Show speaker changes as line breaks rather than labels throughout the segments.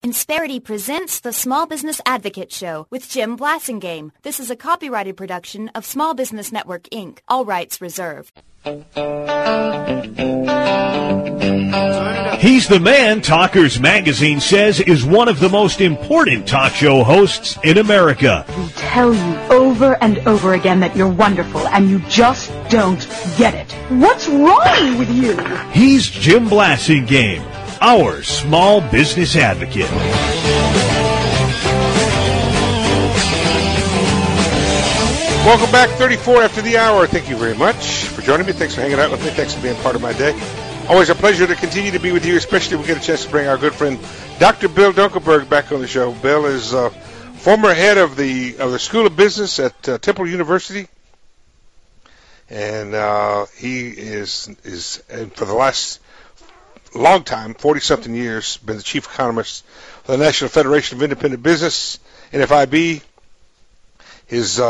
Insperity presents the Small Business Advocate Show with Jim Blasingame. This is a copyrighted production of Small Business Network, Inc. All rights reserved.
He's the man Talkers Magazine says is one of the most important talk show hosts in America.
We tell you over and over again that you're wonderful, and you just don't get it. What's wrong with you?
He's Jim Blasingame, our small business advocate.
Welcome back, 34 after the hour. Thank you very much for joining me. Thanks for hanging out with me. Thanks for being part of my day. Always a pleasure to continue to be with you, especially if we get a chance to bring our good friend Dr. Bill Dunkelberg back on the show. Bill is former head of the School of Business at Temple University, and he is for the last long time, 40-something years, been the chief economist for the National Federation of Independent Business, NFIB. His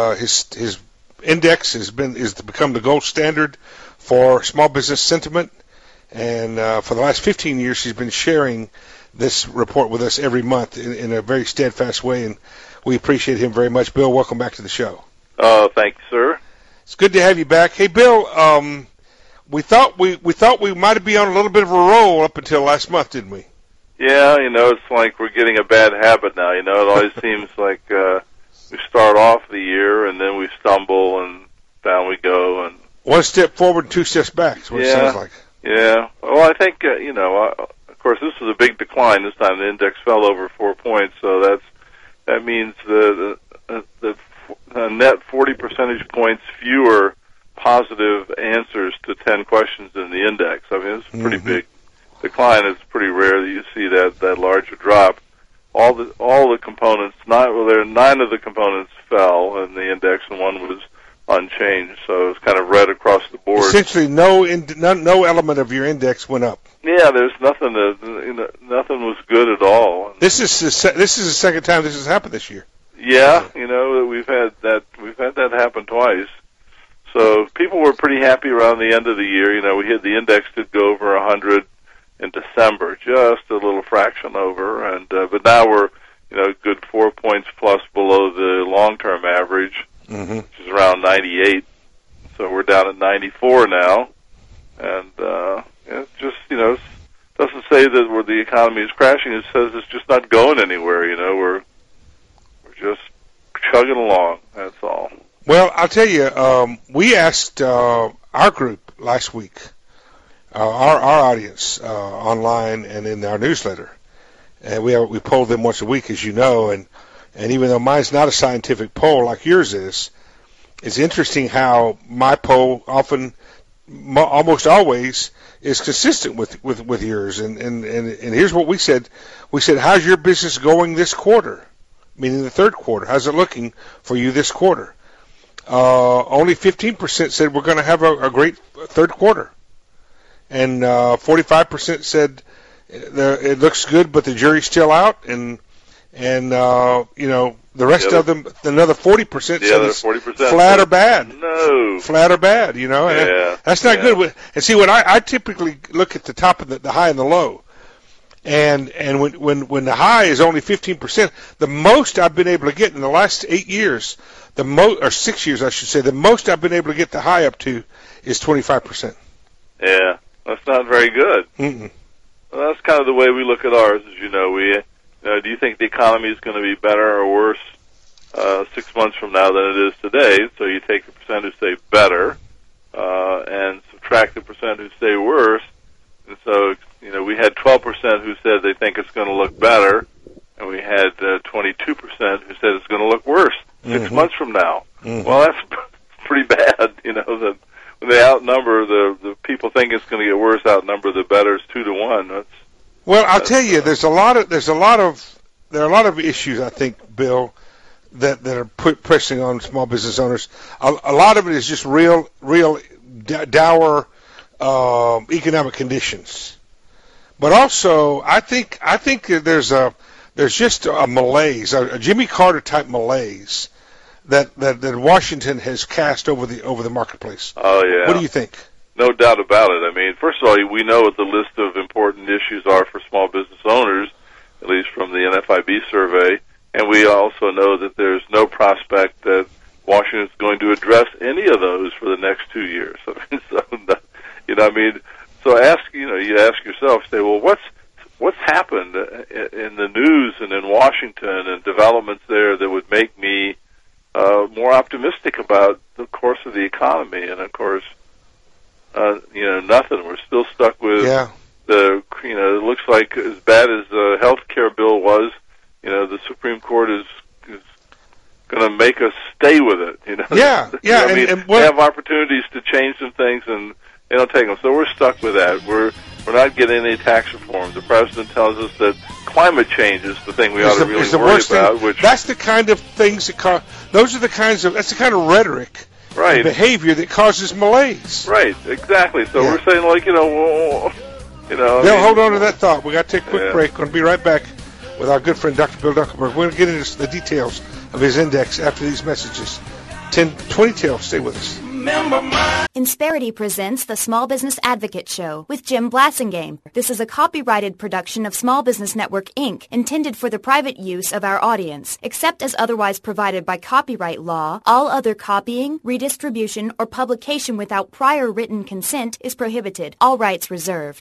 index has become the gold standard for small business sentiment, and for the last 15 years, he's been sharing this report with us every month in a very steadfast way, and we appreciate him very much. Bill, welcome back to the show.
Thank you, sir.
It's good to have you back. Hey, Bill, we thought we might be on a little bit of a roll up until last month, didn't we?
Yeah, it's like we're getting a bad habit now. It always seems like we start off the year and then we stumble and down we go. And
one step forward, two steps back is what it sounds like.
Yeah. Well, I think, of course, this was a big decline. This time the index fell over 4 points, so that means the net 40 percentage points fewer positive answers to 10 questions in the index. I mean, it's a pretty big decline. It's pretty rare that you see that large a drop. All the components, 9 of the components fell in the index, and one was unchanged. So it was kind of red across the board.
Essentially, no element of your index went up.
Yeah, there's nothing. Nothing was good at all.
This is the second time this has happened this year.
Yeah, we've had that happen twice. So people were pretty happy around the end of the year. The index did go over 100 in December, just a little fraction over, and but now we're good 4 points plus below the long-term average, which is around 98. So we're down at 94 now, and it just doesn't say that where the economy is crashing. It says it's just not going anywhere. We're just chugging along. That's all.
Well, I'll tell you, we asked our group last week, our audience online and in our newsletter, and we polled them once a week, as you know, and even though mine's not a scientific poll like yours is, it's interesting how my poll almost always is consistent with yours, and here's what we said. We said, how's your business going this quarter, meaning the third quarter? How's it looking for you this quarter? Only 15% said we're going to have a great third quarter, and 45% said it looks good, but the jury's still out, and the rest of them, another 40% said it's 40% flat or bad.
No,
flat or bad. And that's not good. And see, when I typically look at the top of the high and the low, and when the high is only 15%, the most I've been able to get in the last 8 years. Or 6 years, I should say, the most I've been able to get the high up to is 25%.
Yeah, that's not very good.
Mm-mm.
Well, that's kind of the way we look at ours, as you know. Do you think the economy is going to be better or worse 6 months from now than it is today? So you take the percent who say better and subtract the percent who say worse. And so, we had 12% who said they think it's going to look better, and we had 22% who said it's going to look worse 6 months from now. Well, that's pretty bad, that when they outnumber the people think it's going to get worse, outnumber the betters 2-1.
Well, I'll tell you, there are a lot of issues, I think, Bill, that are pressing on small business owners. A lot of it is just real dour economic conditions. But also, I think there's just a malaise, a Jimmy Carter type malaise that Washington has cast over the marketplace.
Oh yeah.
What do you think?
No doubt about it. I mean, first of all, we know what the list of important issues are for small business owners. at least from the NFIB survey. And we also know that there's no prospect that Washington is going to address any of those for the next 2 years. So you ask yourself, say, well, what's happened in the news and in Washington and developments there that would make me more optimistic about the course of the economy? And of course, nothing. We're still stuck with it looks like as bad as the health care bill was, the Supreme Court is going to make us stay with it. They have opportunities to change some things, and they don't take them. So we're stuck with that. We're not getting any tax reform. The president tells us that climate change is the thing we ought to really worry about.
That's the kind of things that's the kind of rhetoric,
right,
behavior that causes malaise.
Right, exactly. So we're saying,
hold on to that thought. We got to take a quick break. We're going to be right back with our good friend Dr. Bill Dunkelberg. We're going to get into the details of his index after these messages. 10:20 till. Stay with us.
Insperity presents the Small Business Advocate Show with Jim Blasingame. This is a copyrighted production of Small Business Network, Inc., intended for the private use of our audience. Except as otherwise provided by copyright law, all other copying, redistribution, or publication without prior written consent is prohibited. All rights reserved.